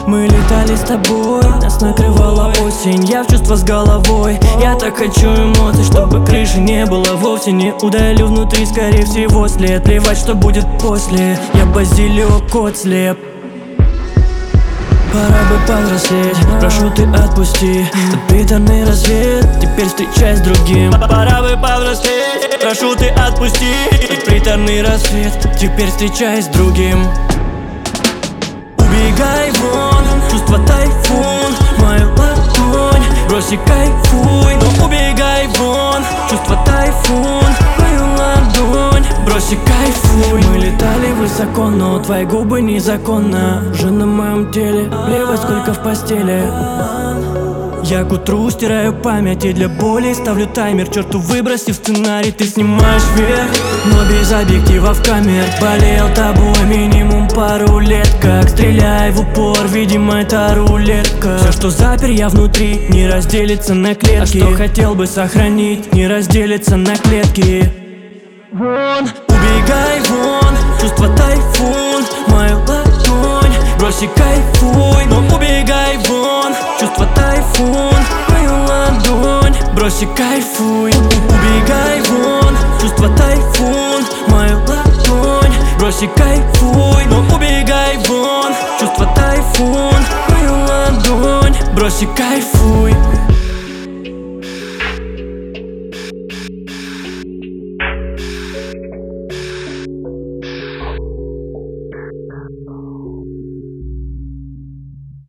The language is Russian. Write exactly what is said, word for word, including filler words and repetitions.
Мы летали с тобой, нас накрывала осень. Я в чувства с головой, я так хочу эмоций, чтобы крыши не было вовсе. Не удалю внутри, скорее всего, след. Плевать, что будет после, я базилио, кот слеп. Пора бы повзрослеть, прошу ты отпусти тот приторный рассвет, теперь встречай с другим. Пора бы повзрослеть, прошу ты отпусти тот приторный рассвет, теперь встречай с другим. Убегай вон, чувство тайфун, мою ладонь брось и кайфуй. Но убегай вон, чувство тайфун, мою ладонь брось и кайфуй. Мы летали высоко, но твои губы незаконно уже на моем теле, плевать сколько в постели. Я к утру стираю память и для боли ставлю таймер. Черту выбросив сценарий, ты снимаешь вверх, но без объективов камер. Болел тобой минимум пару лет, как стреляй в упор, видимо это рулетка. Все, что запер я внутри, не разделится на клетки. А что хотел бы сохранить, не разделится на клетки. Вон, убегай вон, чувство тайфун, мою ладонь брось и кайфуй. Но убегай вон, чувство тайфун, мою ладонь брось и кайфуй. Убегай вон, чувство тайфун, мою ладонь брось и кайфуй. Но убегай вон, чувство тайфун, мою ладонь брось и кайфуй.